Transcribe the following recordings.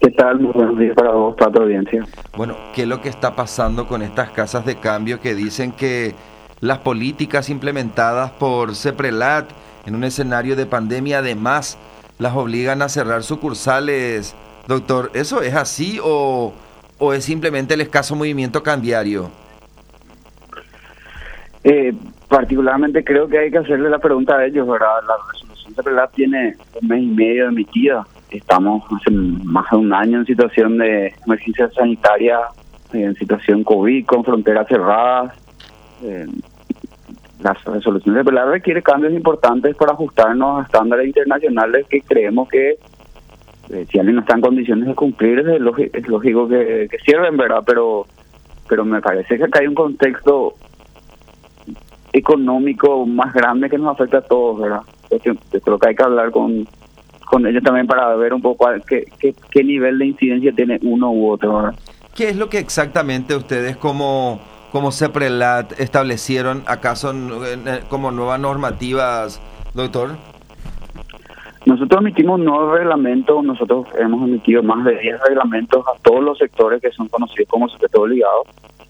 ¿Qué tal? Muy buenos días para vos, para tu audiencia. Bueno, ¿qué es lo que está pasando con estas casas de cambio que dicen que las políticas implementadas por CEPRELAT en un escenario de pandemia además las obligan a cerrar sucursales? Doctor, ¿eso es así o es simplemente el escaso movimiento cambiario? Particularmente creo que hay que hacerle la pregunta a ellos, ¿verdad? La resolución CEPRELAT tiene 1 mes y medio emitida. Estamos hace más de un año en situación de emergencia sanitaria, en situación COVID, con fronteras cerradas. La resolución CEPRELAT requiere cambios importantes para ajustarnos a estándares internacionales que creemos que si alguien no está en condiciones de cumplir es lógico que cierren, ¿verdad? Pero me parece que acá hay un contexto económico más grande que nos afecta a todos, ¿verdad? Yo creo que hay que hablar con ellos también para ver un poco qué nivel de incidencia tiene uno u otro, ¿verdad? ¿Qué es lo que exactamente ustedes como CEPRELAT establecieron acaso como nuevas normativas, doctor? Nosotros emitimos un nuevo reglamento, nosotros hemos emitido más de 10 reglamentos a todos los sectores que son conocidos como sujetos obligados.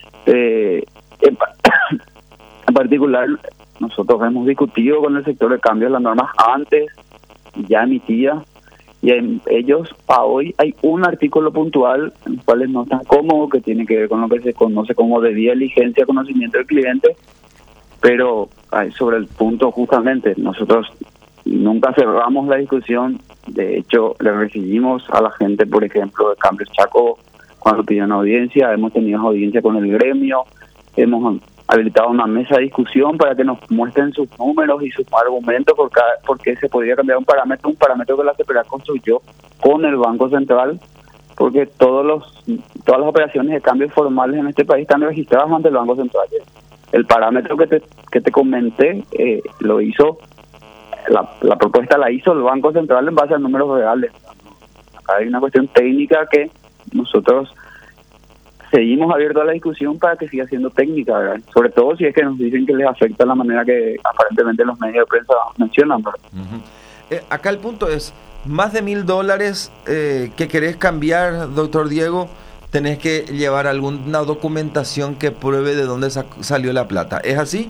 En particular, nosotros hemos discutido con el sector de cambio las normas antes, ya emitidas, y ellos a hoy hay un artículo puntual en el cual no están cómodos, que tiene que ver con lo que se conoce como debida diligencia, conocimiento del cliente, pero sobre el punto justamente, nosotros nunca cerramos la discusión. De hecho, le recibimos a la gente, por ejemplo, de Cambios Chaco cuando pidieron audiencia, hemos tenido audiencia con el gremio, hemos habilitado una mesa de discusión para que nos muestren sus números y sus argumentos porque se podría cambiar un parámetro que la CEPRELAT construyó con el Banco Central, porque todas las operaciones de cambios formales en este país están registradas ante el Banco Central. El parámetro que te comenté lo hizo, la propuesta la hizo el Banco Central en base a números reales. Acá hay una cuestión técnica que nosotros seguimos abiertos a la discusión para que siga siendo técnica, ¿verdad? Sobre todo si es que nos dicen que les afecta la manera que aparentemente los medios de prensa mencionan, ¿verdad? Acá el punto es, más de $1,000 que querés cambiar, doctor Diego, tenés que llevar alguna documentación que pruebe de dónde salió la plata. ¿Es así?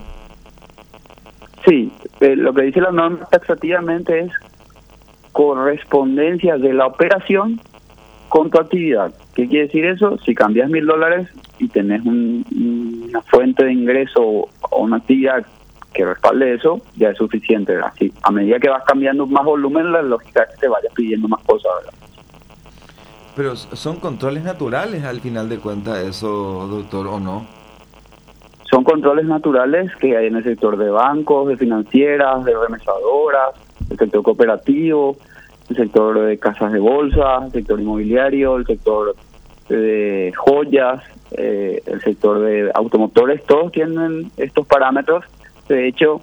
Sí, lo que dice la norma taxativamente es correspondencia de la operación con tu actividad. ¿Qué quiere decir eso? Si cambias $1,000 y tenés una fuente de ingreso o una actividad que respalde eso, ya es suficiente, ¿verdad? Sí, a medida que vas cambiando más volumen, la lógica es que te vayas pidiendo más cosas, ¿verdad? Pero son controles naturales al final de cuentas eso, doctor, ¿o no? Son controles naturales que hay en el sector de bancos, de financieras, de remesadoras, el sector cooperativo, el sector de casas de bolsa, el sector inmobiliario, el sector de joyas, el sector de automotores. Todos tienen estos parámetros. De hecho,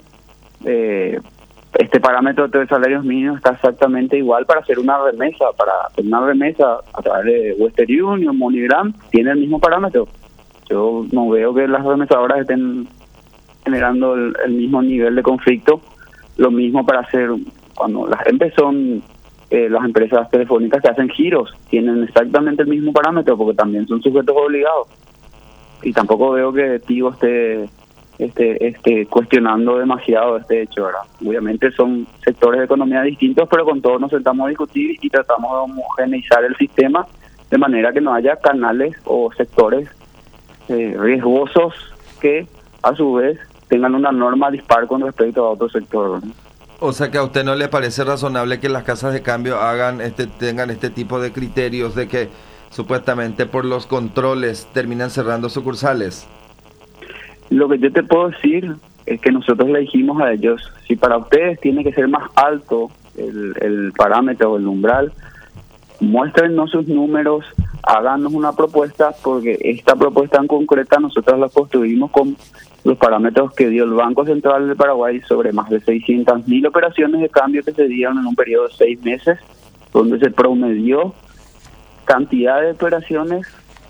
este parámetro de salarios mínimos está exactamente igual para hacer una remesa. Para hacer una remesa a través de Western Union, MoneyGram, tiene el mismo parámetro. Yo no veo que las remesadoras estén generando el mismo nivel de conflicto. Lo mismo para hacer, cuando las son las empresas telefónicas que hacen giros, tienen exactamente el mismo parámetro porque también son sujetos obligados. Y tampoco veo que Tigo esté cuestionando demasiado este hecho, ¿verdad? Obviamente son sectores de economía distintos, pero con todos nos sentamos a discutir y tratamos de homogeneizar el sistema de manera que no haya canales o sectores riesgosos que a su vez tengan una norma dispar con respecto a otro sector, ¿verdad? O sea que a usted no le parece razonable que las casas de cambio tengan este tipo de criterios de que supuestamente por los controles terminan cerrando sucursales. Lo que yo te puedo decir es que nosotros le dijimos a ellos, si para ustedes tiene que ser más alto el parámetro o el umbral, muéstrenos sus números, háganos una propuesta, porque esta propuesta en concreta nosotros la construimos con los parámetros que dio el Banco Central del Paraguay sobre más de 600.000 operaciones de cambio que se dieron en un periodo de 6 meses, donde se promedió cantidad de operaciones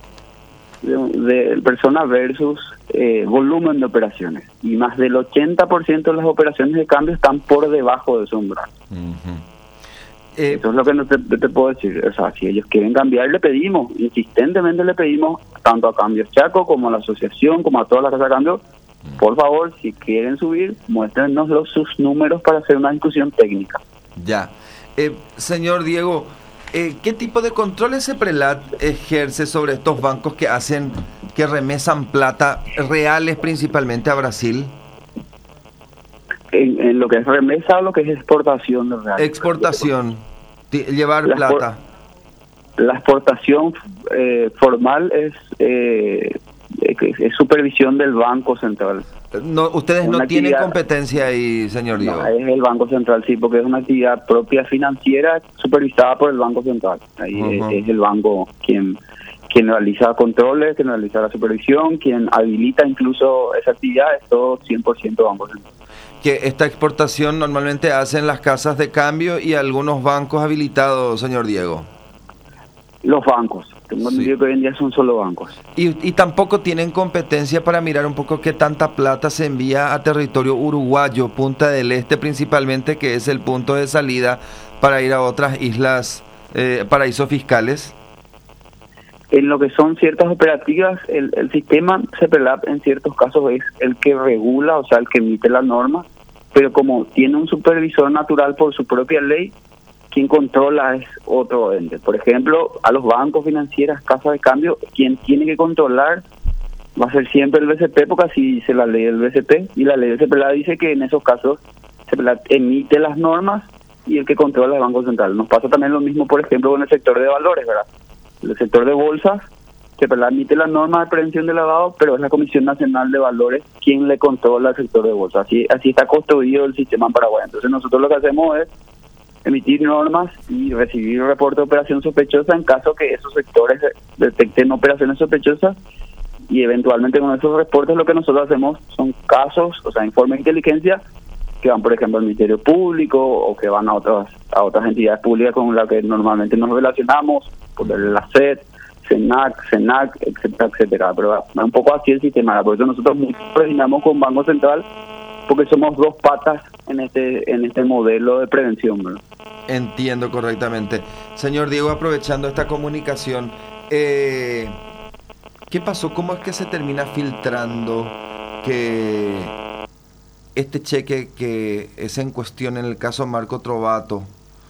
de personas versus volumen de operaciones. Y más del 80% de las operaciones de cambio están por debajo de ese umbral. Eso es lo que no te puedo decir. O sea, si ellos quieren cambiar, le pedimos, insistentemente le pedimos, tanto a Cambios Chaco como a la asociación, como a todas las casas de cambio, por favor, si quieren subir, muéstrenos sus números para hacer una discusión técnica. Ya. Señor Diego, ¿qué tipo de controles Seprelat ejerce sobre estos bancos que remesan plata reales principalmente a Brasil? En lo que es remesa o lo que es exportación de reales. Exportación, llevar plata. La exportación formal es supervisión del Banco Central. No, ustedes no tienen competencia ahí, señor Diego. No, es el Banco Central, sí, porque es una actividad propia financiera supervisada por el Banco Central. Ahí es el banco quien realiza controles, quien realiza la supervisión, quien habilita incluso esa actividad, es todo 100% Banco Central. Que esta exportación normalmente hacen las casas de cambio y algunos bancos habilitados, señor Diego. Los bancos, tengo entendido que hoy en día son solo bancos. Y tampoco tienen competencia para mirar un poco qué tanta plata se envía a territorio uruguayo, Punta del Este principalmente, que es el punto de salida para ir a otras islas, paraísos fiscales. En lo que son ciertas operativas, el sistema Seprelat en ciertos casos es el que regula, o sea, el que emite las normas, pero como tiene un supervisor natural por su propia ley, quien controla es otro ente. Por ejemplo, a los bancos, financieras, casas de cambio, quien tiene que controlar va a ser siempre el BCP, porque así dice la ley del BCP, y la ley del Seprelat dice que en esos casos Seprelat emite las normas y el que controla es el Banco Central. Nos pasa también lo mismo, por ejemplo, con el sector de valores, ¿verdad? El sector de bolsas, Seprelat emite las normas de prevención de lavado, pero es la Comisión Nacional de Valores quien le controla el sector de bolsas. Así está construido el sistema en Paraguay. Entonces nosotros lo que hacemos es emitir normas y recibir reporte de operación sospechosa en caso que esos sectores detecten operaciones sospechosas, y eventualmente con esos reportes lo que nosotros hacemos son casos, o sea, informes de inteligencia que van, por ejemplo, al Ministerio Público o que van a otras entidades públicas con las que normalmente nos relacionamos, por la SED, CENAC, etcétera, etcétera. Pero es un poco así el sistema. Por eso nosotros coordinamos con Banco Central, porque somos dos patas en este modelo de prevención, ¿verdad? Entiendo correctamente. Señor Diego, aprovechando esta comunicación, ¿qué pasó? ¿Cómo es que se termina filtrando que este cheque que es en cuestión en el caso Marco Trovato,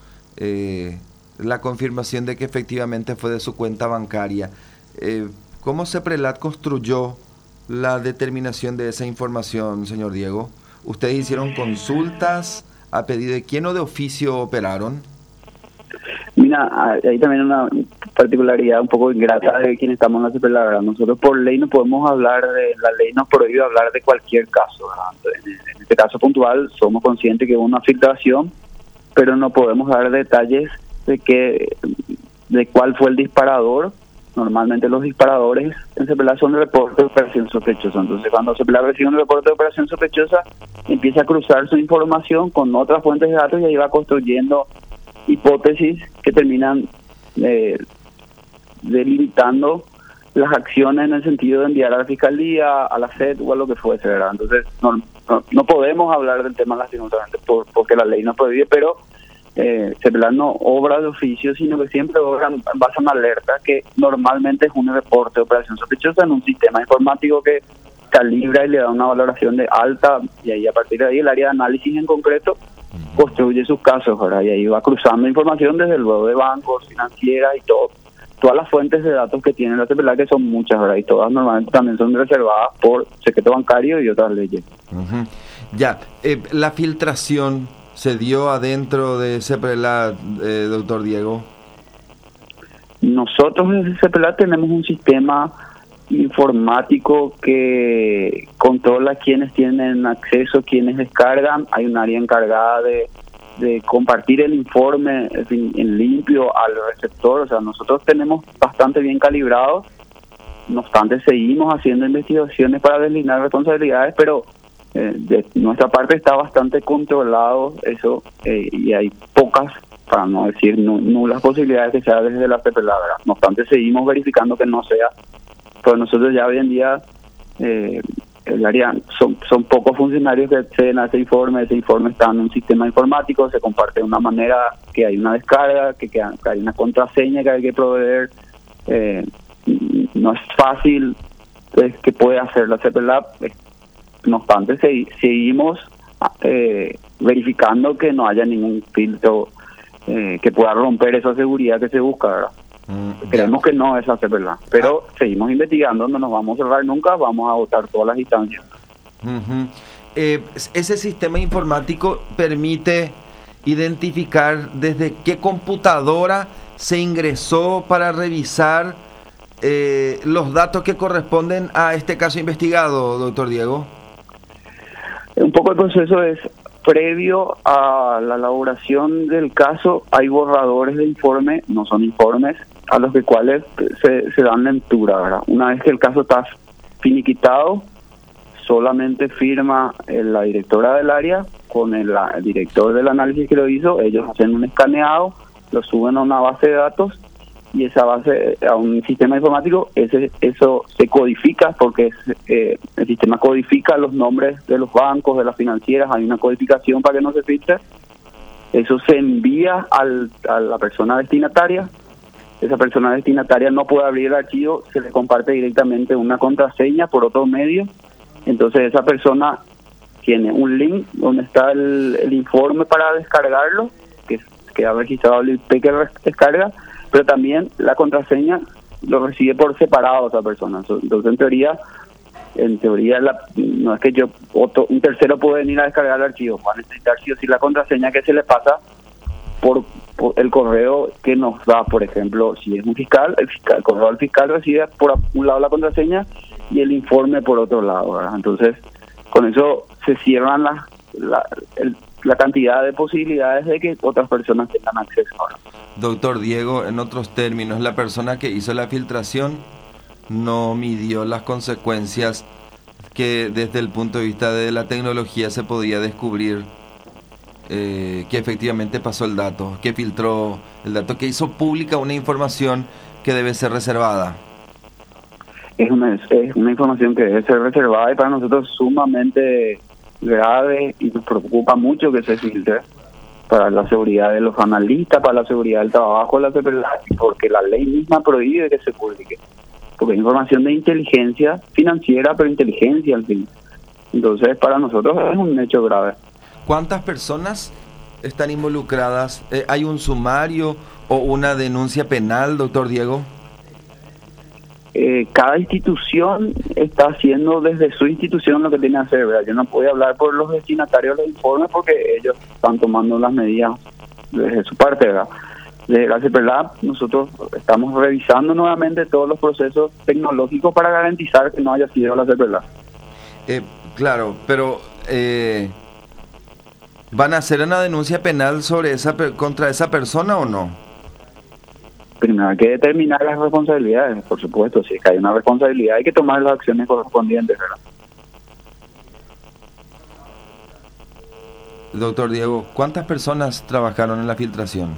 la confirmación de que efectivamente fue de su cuenta bancaria? ¿Cómo Seprelat construyó la determinación de esa información, señor Diego? ¿Ustedes hicieron consultas a pedido de quién o de oficio operaron? Mira, hay también una particularidad un poco ingrata de quien estamos en la Seprelat, ¿verdad? Nosotros por ley no podemos hablar la ley nos prohíbe hablar de cualquier caso, ¿verdad? En este caso puntual somos conscientes que hubo una filtración, pero no podemos dar detalles de cuál fue el disparador. Normalmente los disparadores en Seprelat son de reporte de operación sospechosa. Entonces, cuando Seprelat recibe un reporte de operación sospechosa, empieza a cruzar su información con otras fuentes de datos y ahí va construyendo hipótesis que terminan delimitando las acciones en el sentido de enviar a la Fiscalía, a la SED o a lo que fuese, ¿verdad? Entonces, no podemos hablar del tema lastimosamente porque la ley nos prohíbe, pero Seprelat no obra de oficio, sino que siempre obra en base a una alerta que normalmente es un reporte de operación sospechosa en un sistema informático que calibra y le da una valoración de alta, y ahí a partir de ahí el área de análisis en concreto construye sus casos, ¿verdad? Y ahí va cruzando información desde luego de bancos, financieras y todas las fuentes de datos que tiene la Seprelat, que son muchas, ¿verdad? Y todas normalmente también son reservadas por secreto bancario y otras leyes. Uh-huh. Ya, la filtración se dio adentro de Seprelat, doctor Diego. Nosotros en Seprelat tenemos un sistema informático que controla quiénes tienen acceso, quiénes descargan. Hay un área encargada de compartir el informe en limpio al receptor. O sea, nosotros tenemos bastante bien calibrados. No obstante, seguimos haciendo investigaciones para deslindar responsabilidades, pero de nuestra parte está bastante controlado eso, y hay pocas, para no decir nulas posibilidades que sea desde la Seprelat. No obstante, seguimos verificando que no sea, pero nosotros ya hoy en día el área son pocos funcionarios que acceden a ese informe está en un sistema informático, se comparte de una manera que hay una descarga, que hay una contraseña que hay que proveer, no es fácil que puede hacer la CEPRELAB. No obstante, seguimos verificando que no haya ningún filtro que pueda romper esa seguridad que se busca, ¿verdad? Creemos que no es la CEPRELAB, pero seguimos investigando, no nos vamos a cerrar nunca, vamos a agotar todas las instancias. Ese sistema informático permite identificar desde qué computadora se ingresó para revisar los datos que corresponden a este caso investigado, doctor Diego. Un poco el proceso es previo a la elaboración del caso, hay borradores de informe, no son informes, a los cuales se dan lectura, ¿verdad? Una vez que el caso está finiquitado, solamente firma la directora del área con el director del análisis que lo hizo, ellos hacen un escaneado, lo suben a una base de datos y esa base a un sistema informático, eso se codifica porque el sistema codifica los nombres de los bancos, de las financieras, hay una codificación para que no se filtre, eso se envía a la persona destinataria, esa persona destinataria no puede abrir el archivo, se le comparte directamente una contraseña por otro medio, entonces esa persona tiene un link donde está el informe para descargarlo, que ha registrado el IP que descarga, pero también la contraseña lo recibe por separado esa persona. Entonces, en teoría no es que un tercero puede venir a descargar el archivo, va a necesitar sí o sí la contraseña que se le pasa por el correo que nos da, por ejemplo, si es un fiscal, el correo del fiscal recibe por un lado la contraseña y el informe por otro lado, ¿verdad? Entonces, con eso se cierran la cantidad de posibilidades de que otras personas tengan acceso, ¿verdad? Doctor Diego, en otros términos, la persona que hizo la filtración no midió las consecuencias que desde el punto de vista de la tecnología se podía descubrir que efectivamente pasó el dato, que filtró el dato, que hizo pública una información que debe ser reservada. Es una información que debe ser reservada y para nosotros sumamente grave y nos preocupa mucho que se filtre para la seguridad de los analistas, para la seguridad del trabajo de la CEPRELAB, porque la ley misma prohíbe que se publique, porque es información de inteligencia financiera, pero inteligencia al fin. Entonces, para nosotros es un hecho grave. ¿Cuántas personas están involucradas? ¿Hay un sumario o una denuncia penal, doctor Diego? Cada institución está haciendo desde su institución lo que tiene que hacer, ¿verdad? Yo no puedo hablar por los destinatarios de los informes porque ellos están tomando las medidas desde su parte, ¿verdad? Desde la CEPRELAB nosotros estamos revisando nuevamente todos los procesos tecnológicos para garantizar que no haya sido la CEPRELAB. Claro, pero ¿van a hacer una denuncia penal contra esa persona o no? Primero hay que determinar las responsabilidades, por supuesto. Si es que hay una responsabilidad, hay que tomar las acciones correspondientes, ¿verdad? Doctor Diego, ¿cuántas personas trabajaron en la filtración?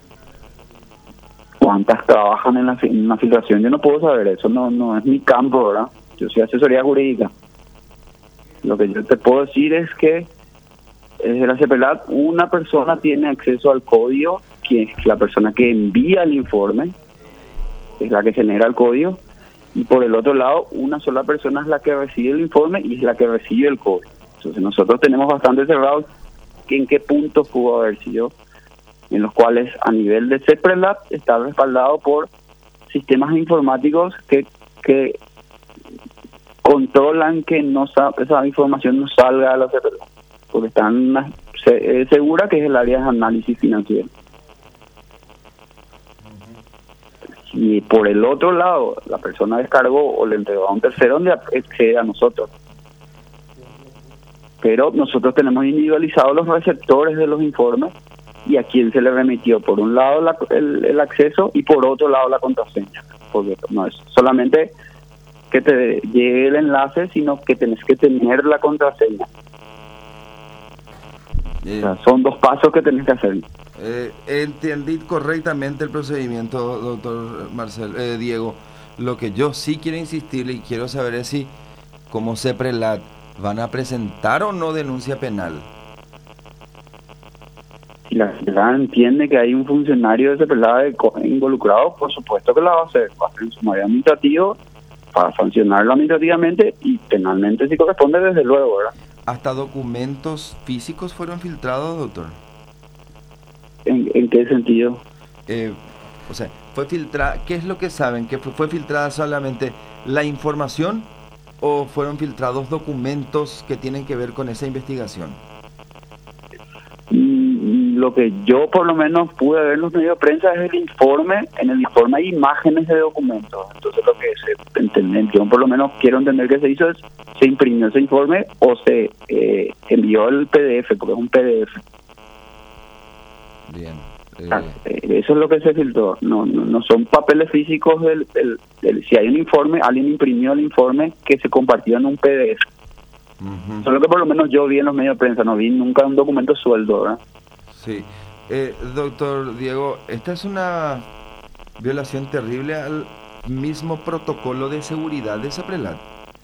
¿Cuántas trabajan en la filtración? Yo no puedo saber eso, no es mi campo, ¿verdad? Yo soy asesoría jurídica. Lo que yo te puedo decir es que desde la CEPRELAB una persona tiene acceso al código, que es la persona que envía el informe, es la que genera el código, y por el otro lado, una sola persona es la que recibe el informe y es la que recibe el código. Entonces nosotros tenemos bastante cerrado en qué puntos pudo haber sido, en los cuales a nivel de CEPRELAB está respaldado por sistemas informáticos que controlan que esa información no salga a la CEPRELAB, porque están segura que es el área de análisis financiero. Y por el otro lado, la persona descargó o le entregó a un tercero donde excede a nosotros. Pero nosotros tenemos individualizados los receptores de los informes y a quién se le remitió. Por un lado el acceso y por otro lado la contraseña. Porque no es solamente que te llegue el enlace, sino que tenés que tener la contraseña. O sea, son dos pasos que tenés que hacer. Entendí correctamente el procedimiento, doctor Diego. Lo que yo sí quiero insistirle y quiero saber es si como CEPRELAT van a presentar o no denuncia penal. Si la CEPRELAT entiende que hay un funcionario de CEPRELAT involucrado, por supuesto que la va a hacer en su mayoría administrativo, para sancionarlo administrativamente y penalmente si corresponde, desde luego, ¿verdad? ¿Hasta documentos físicos fueron filtrados, doctor? ¿En qué sentido? O sea, fue filtrada, ¿qué es lo que saben? ¿Que fue filtrada solamente la información o fueron filtrados documentos que tienen que ver con esa investigación? Lo que yo por lo menos pude ver en los medios de prensa es el informe. En el informe hay imágenes de documentos. Entonces lo que se entiende, yo por lo menos quiero entender que se hizo es, se imprimió ese informe o se envió el PDF, porque es un PDF. Bien. Eso es lo que se filtró. No son papeles físicos si hay un informe, alguien imprimió el informe que se compartió en un PDF. Uh-huh. Eso es lo que por lo menos yo vi en los medios de prensa. No vi nunca un documento sueldo, ¿verdad? Sí. Doctor Diego, esta es una violación terrible al mismo protocolo de seguridad de CEPRELAT.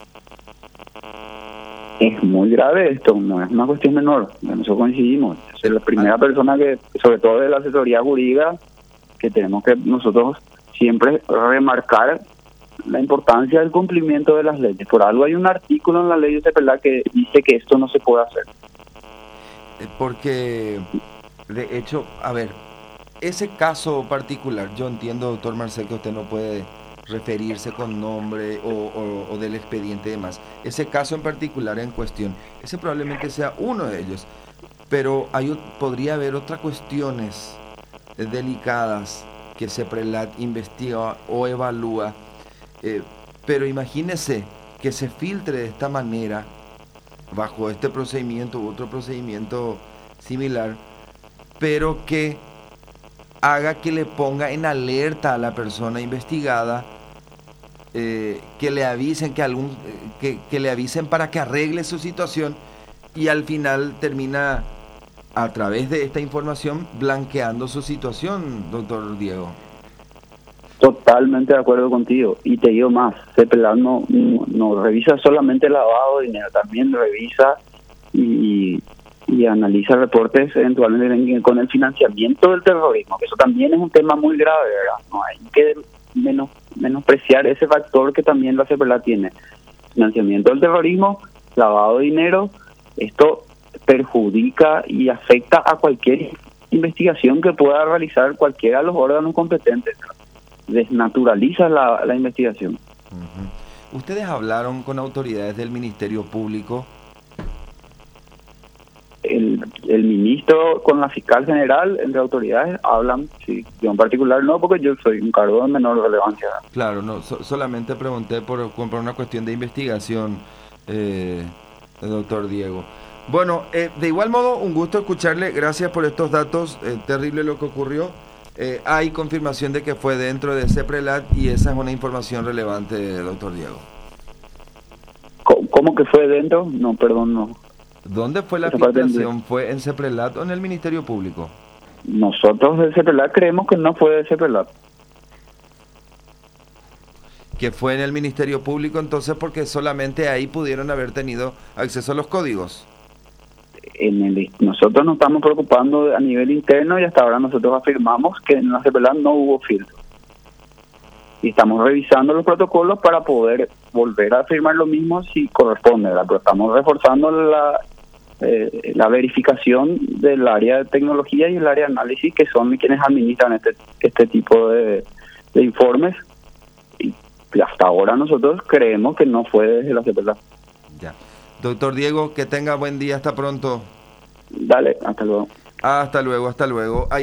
Es muy grave esto, no es una cuestión menor, en eso coincidimos. Es la primera persona que, sobre todo de la asesoría jurídica, que tenemos que nosotros siempre remarcar la importancia del cumplimiento de las leyes. Por algo hay un artículo en la ley de CEPRELAT que dice que esto no se puede hacer. Porque, de hecho, a ver, ese caso particular, yo entiendo, doctor Marcel, que usted no puede referirse con nombre o del expediente y demás. Ese caso en particular en cuestión, ese probablemente sea uno de ellos, pero podría haber otras cuestiones delicadas que CEPRELAT investiga o evalúa, pero imagínese que se filtre de esta manera, bajo este procedimiento u otro procedimiento similar, pero que haga que le ponga en alerta a la persona investigada, que le avisen que le avisen para que arregle su situación, y al final termina a través de esta información blanqueando su situación, doctor Diego. Totalmente de acuerdo contigo, y te digo más, CEPRELAT no revisa solamente el lavado de dinero, también revisa y analiza reportes eventualmente con el financiamiento del terrorismo, que eso también es un tema muy grave, ¿verdad? No hay que menospreciar ese factor que también la CEPRELAT tiene. Financiamiento del terrorismo, lavado de dinero, esto perjudica y afecta a cualquier investigación que pueda realizar cualquiera de los órganos competentes, ¿verdad? Desnaturaliza la investigación. Uh-huh. ¿Ustedes hablaron con autoridades del Ministerio Público? El ministro con la fiscal general, entre autoridades, hablan, sí, yo en particular no, porque yo soy un cargo de menor relevancia. Claro, no, solamente pregunté por una cuestión de investigación, doctor Diego. Bueno, de igual modo, un gusto escucharle, gracias por estos datos, terrible lo que ocurrió. Hay confirmación de que fue dentro de CEPRELAT y esa es una información relevante, doctor Diego. ¿Cómo que fue dentro? No, perdón, no. ¿Dónde fue la filtración? ¿Fue en CEPRELAT o en el Ministerio Público? Nosotros de CEPRELAT creemos que no fue de CEPRELAT. Que fue en el Ministerio Público, entonces, porque solamente ahí pudieron haber tenido acceso a los códigos. Nosotros nos estamos preocupando a nivel interno y hasta ahora nosotros afirmamos que en la CEPRELAT no hubo filtro. Y estamos revisando los protocolos para poder volver a afirmar lo mismo si corresponde, ¿verdad? Pero estamos reforzando la verificación del área de tecnología y el área de análisis, que son quienes administran este tipo de informes. Y hasta ahora nosotros creemos que no fue desde la CEPRELAT. Ya. Doctor Diego, que tenga buen día, hasta pronto. Dale, hasta luego. Hasta luego.